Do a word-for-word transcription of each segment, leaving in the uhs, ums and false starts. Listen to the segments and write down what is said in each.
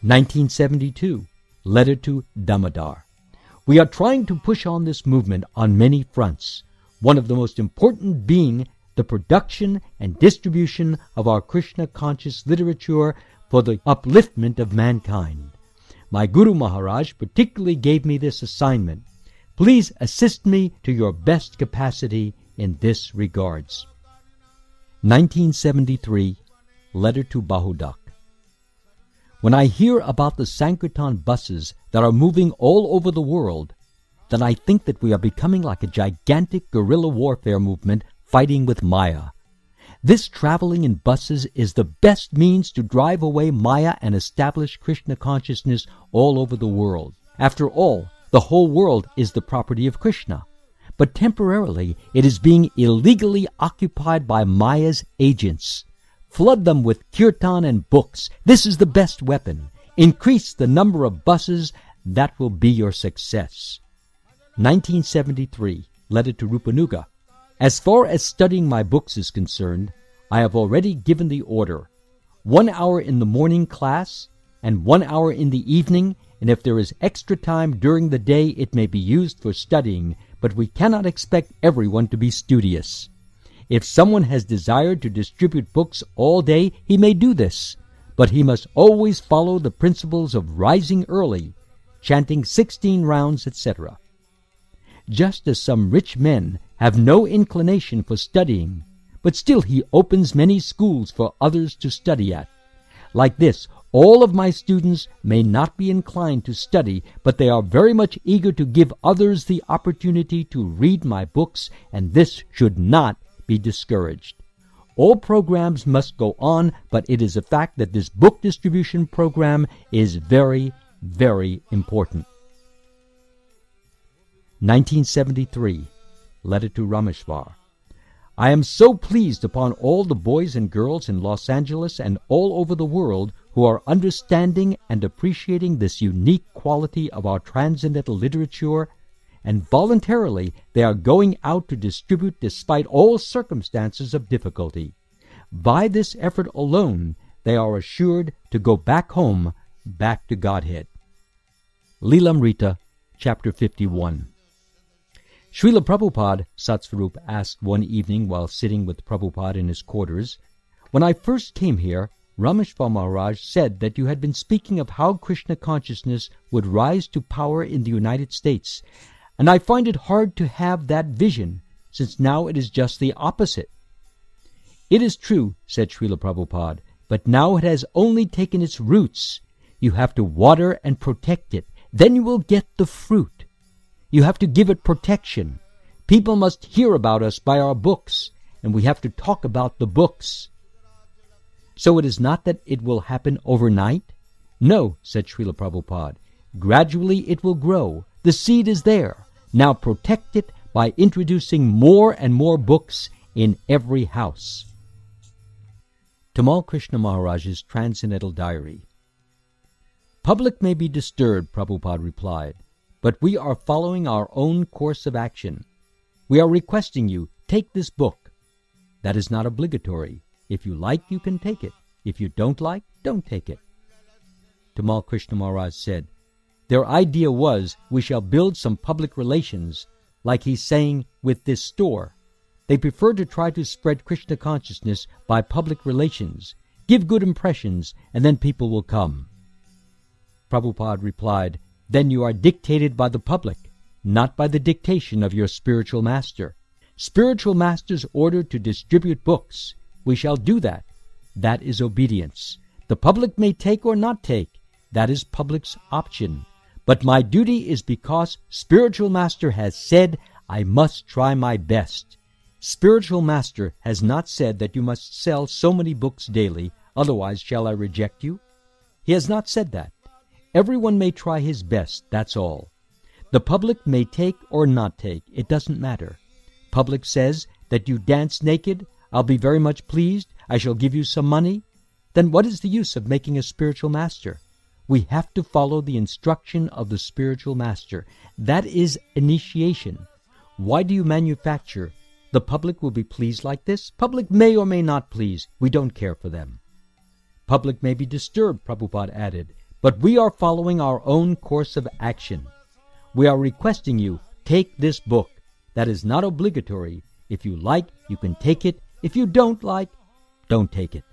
nineteen seventy-two, Letter to Damodar. We are trying to push on this movement on many fronts, one of the most important being the production and distribution of our Krishna-conscious literature for the upliftment of mankind. My Guru Maharaj particularly gave me this assignment. Please assist me to your best capacity in this regards. nineteen seventy-three, Letter to Bahudak. When I hear about the Sankirtan buses that are moving all over the world, then I think that we are becoming like a gigantic guerrilla warfare movement fighting with Maya. This traveling in buses is the best means to drive away Maya and establish Krishna consciousness all over the world. After all, the whole world is the property of Krishna. But temporarily, it is being illegally occupied by Maya's agents. Flood them with kirtan and books. This is the best weapon. Increase the number of buses. That will be your success. nineteen seventy-three, Letter to Rupanuga. As far as studying my books is concerned, I have already given the order. One hour in the morning class and one hour in the evening, and if there is extra time during the day, it may be used for studying, but we cannot expect everyone to be studious. If someone has desired to distribute books all day, he may do this, but he must always follow the principles of rising early, chanting sixteen rounds, et cetera. Just as some rich men have no inclination for studying, but still he opens many schools for others to study at. Like this, all of my students may not be inclined to study, but they are very much eager to give others the opportunity to read my books, and this should not be discouraged. All programs must go on, but it is a fact that this book distribution program is very, very important. nineteen seventy-three, Letter to Rameshwar. I am so pleased upon all the boys and girls in Los Angeles and all over the world who are understanding and appreciating this unique quality of our transcendental literature, and voluntarily they are going out to distribute despite all circumstances of difficulty. By this effort alone, they are assured to go back home, back to Godhead. Lilamrita, Chapter fifty-one. Srila Prabhupada, Satsvarup asked one evening while sitting with Prabhupada in his quarters, "When I first came here, Rameshwar Maharaj said that you had been speaking of how Krishna consciousness would rise to power in the United States, and I find it hard to have that vision, since now it is just the opposite." "It is true," said Srila Prabhupada, "but now it has only taken its roots. You have to water and protect it. Then you will get the fruit. You have to give it protection. People must hear about us by our books, and we have to talk about the books." "So it is not that it will happen overnight?" "No," said Srila Prabhupada. "Gradually it will grow. The seed is there. Now protect it by introducing more and more books in every house." Tamal Krishna Maharaj's Transcendental Diary. "Public may be disturbed," Prabhupada replied, "but we are following our own course of action. We are requesting you, take this book. That is not obligatory. If you like, you can take it. If you don't like, don't take it." Tamal Krishna Maharaj said, "Their idea was we shall build some public relations, like he's saying with this store. They prefer to try to spread Krishna consciousness by public relations. Give good impressions, and then people will come." Prabhupada replied, "Then you are dictated by the public, not by the dictation of your spiritual master. Spiritual masters order to distribute books. We shall do that. That is obedience. The public may take or not take. That is public's option. But my duty is because spiritual master has said I must try my best. Spiritual master has not said that you must sell so many books daily, otherwise shall I reject you. He has not said that. Everyone may try his best, that's all. The public may take or not take, it doesn't matter. Public says that you dance naked, I'll be very much pleased, I shall give you some money. Then what is the use of making a spiritual master? We have to follow the instruction of the spiritual master. That is initiation. Why do you manufacture? The public will be pleased like this. Public may or may not please. We don't care for them. Public may be disturbed, Prabhupada added, but we are following our own course of action. We are requesting you, take this book. That is not obligatory. If you like, you can take it. If you don't like, don't take it.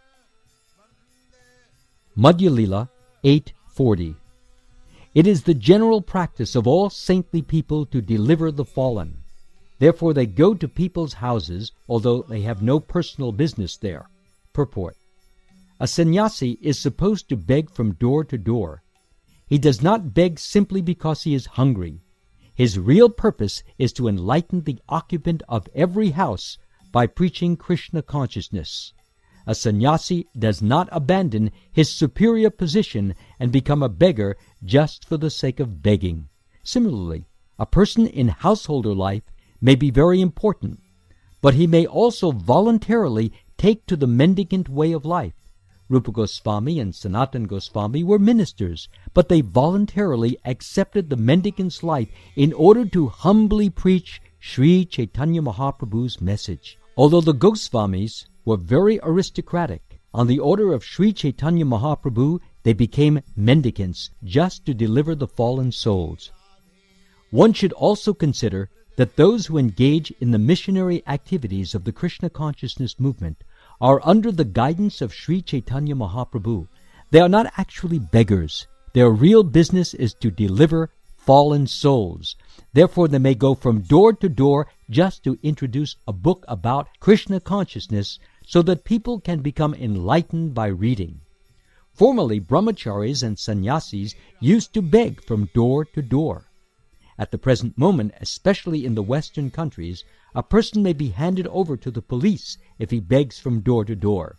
Madhya Lila eight forty. It is the general practice of all saintly people to deliver the fallen. Therefore they go to people's houses, although they have no personal business there. Purport. A sannyasi is supposed to beg from door to door. He does not beg simply because he is hungry. His real purpose is to enlighten the occupant of every house by preaching Krishna consciousness. A sannyasi does not abandon his superior position and become a beggar just for the sake of begging. Similarly, a person in householder life may be very important, but he may also voluntarily take to the mendicant way of life. Rupa Goswami and Sanatan Goswami were ministers, but they voluntarily accepted the mendicant's life in order to humbly preach Sri Chaitanya Mahaprabhu's message. Although the Goswamis were very aristocratic, on the order of Sri Chaitanya Mahaprabhu they became mendicants just to deliver the fallen souls. One should also consider that those who engage in the missionary activities of the Krishna consciousness movement are under the guidance of Sri Chaitanya Mahaprabhu. They are not actually beggars. Their real business is to deliver fallen souls. Therefore, they may go from door to door just to introduce a book about Krishna consciousness so that people can become enlightened by reading. Formerly, brahmacharis and sannyasis used to beg from door to door. At the present moment, especially in the Western countries, a person may be handed over to the police if he begs from door to door.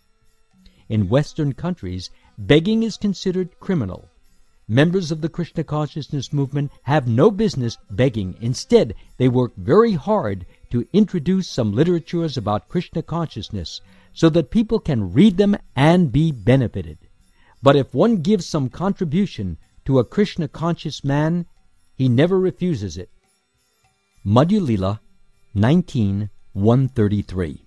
In Western countries, begging is considered criminal. Members of the Krishna consciousness movement have no business begging. Instead, they work very hard to introduce some literatures about Krishna consciousness so that people can read them and be benefited. But if one gives some contribution to a Krishna conscious man, he never refuses it. Madhya Lila nineteen one thirty-three.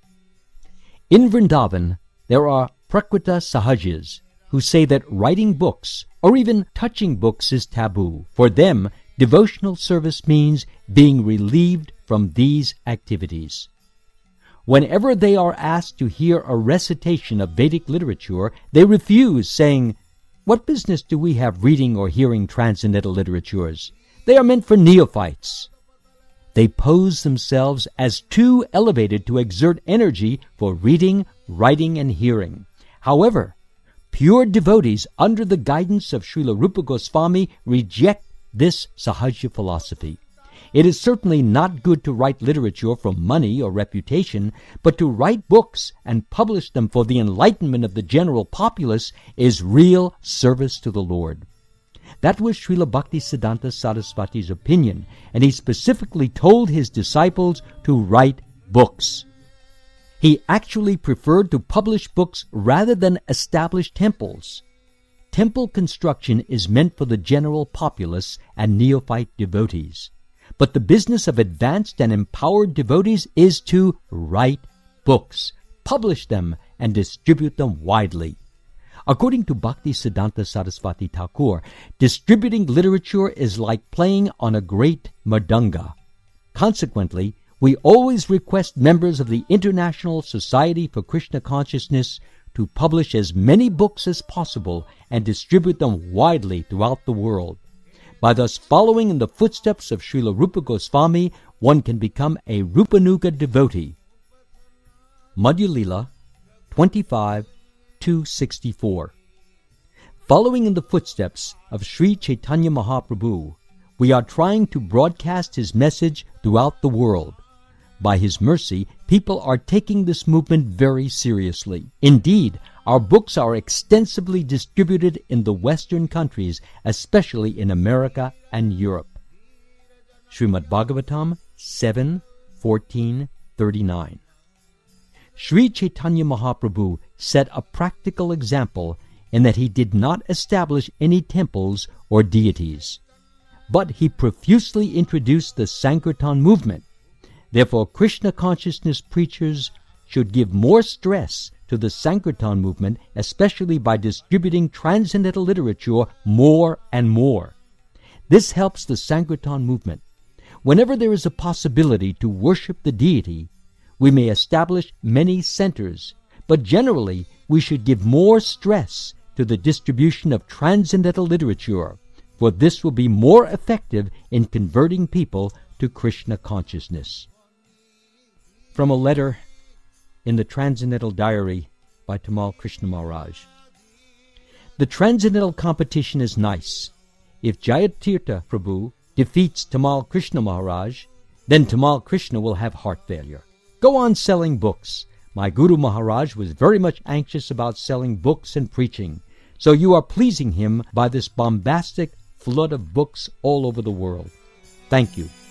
In Vrindavan, there are Prakrita Sahajas who say that writing books or even touching books is taboo. For them, devotional service means being relieved from these activities. Whenever they are asked to hear a recitation of Vedic literature, they refuse, saying, "What business do we have reading or hearing transcendental literatures? They are meant for neophytes." They pose themselves as too elevated to exert energy for reading, writing, and hearing. However, pure devotees under the guidance of Srila Rupa Goswami reject this Sahaja philosophy. It is certainly not good to write literature for money or reputation, but to write books and publish them for the enlightenment of the general populace is real service to the Lord. That was Srila Bhaktisiddhanta Saraswati's opinion, and he specifically told his disciples to write books. He actually preferred to publish books rather than establish temples. Temple construction is meant for the general populace and neophyte devotees. But the business of advanced and empowered devotees is to write books, publish them, and distribute them widely. According to Bhaktisiddhanta Saraswati Thakur, distributing literature is like playing on a great mridanga. Consequently, we always request members of the International Society for Krishna Consciousness to publish as many books as possible and distribute them widely throughout the world. By thus following in the footsteps of Srila Rupa Goswami, one can become a Rupanuga devotee. Madhya Lila twenty-five two sixty-four. Following in the footsteps of Sri Chaitanya Mahaprabhu, we are trying to broadcast his message throughout the world. By his mercy, people are taking this movement very seriously. Indeed, our books are extensively distributed in the Western countries, especially in America and Europe. Srimad Bhagavatam seven fourteen thirty-nine. Sri Chaitanya Mahaprabhu set a practical example in that he did not establish any temples or deities, but he profusely introduced the Sankirtan movement. Therefore, Krishna consciousness preachers should give more stress to the Sankirtan movement, especially by distributing transcendental literature more and more. This helps the Sankirtan movement. Whenever there is a possibility to worship the deity, we may establish many centers, but generally we should give more stress to the distribution of transcendental literature, for this will be more effective in converting people to Krishna consciousness. From a letter in the Transcendental Diary by Tamal Krishna Maharaj. The transcendental competition is nice. If Jayatirtha Prabhu defeats Tamal Krishna Maharaj, then Tamal Krishna will have heart failure. Go on selling books. My Guru Maharaj was very much anxious about selling books and preaching, so you are pleasing him by this bombastic flood of books all over the world. Thank you.